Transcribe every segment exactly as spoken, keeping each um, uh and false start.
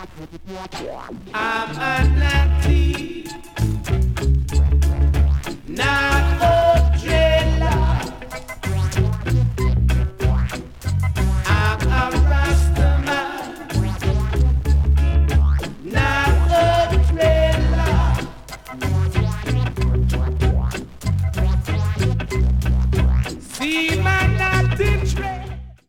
I'm a natty, not a trailer. I'm a Rastaman, not a trailer. See my natty trailer.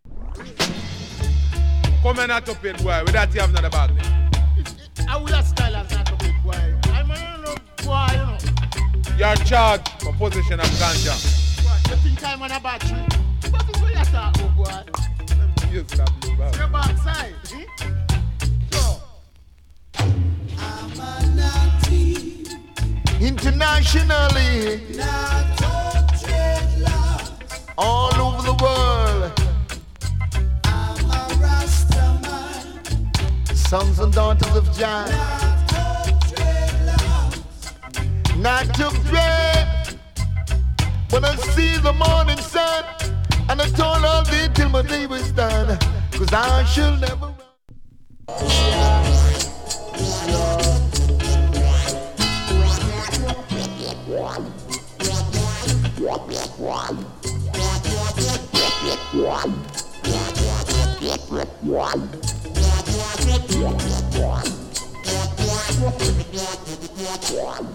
Come and not up it, boy. With that you have another bag there. I will style as not up it, boy. I'm a no boy, you know. You're charged for possession of ganja. What? You think I'm on a battery? What is what you talk about, boy? Yes, that blue bag. Your backside, eh? So. I'm a natty, Internationally, not a trailer. all over the world, I'm a Rastaman, sons and daughters of Jah, not a trailer. not to pray. When I see the morning sun, and I told all day till my day was done, cause I shall never run. One.